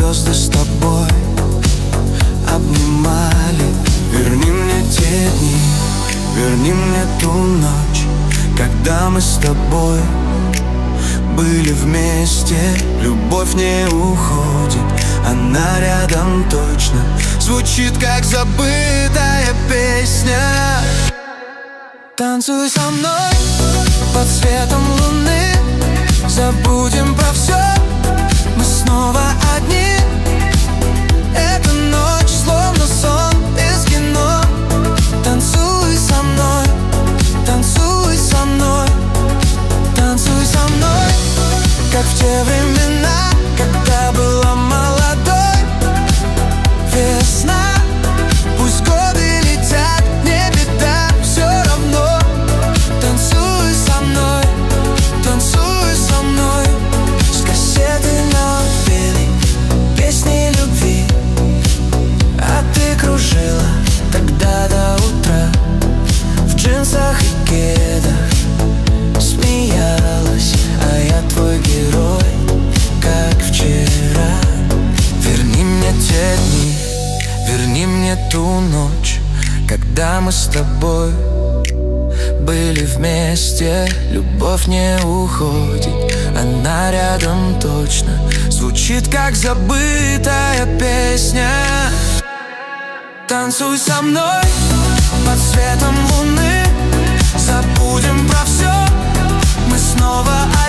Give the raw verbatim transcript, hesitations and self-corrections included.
звезды с тобой обнимали. Верни мне те дни, верни мне ту ночь, когда мы с тобой были вместе. Любовь не уходит, она рядом точно. Звучит, как забытая песня. Танцуй со мной под светом луны, забудем про все, мы снова одни. Эта ночь словно сон из кино. Танцуй со мной, танцуй со мной, танцуй со мной, как в те времена, когда была молодой. Весна, пусть годы летят, не беда, все равно. Танцуй со мной, танцуй со мной. С кассеты напели песни любви, а ты кружила тогда до утра в джинсах и кедах, смеялась, а я твой герой, как вчера. Верни мне те дни, верни мне ту ночь, когда мы с тобой были вместе. Любовь не уходит, она рядом точно. Звучит, как забытая песня. Танцуй со мной под светом луны, забудем про все, мы снова одни.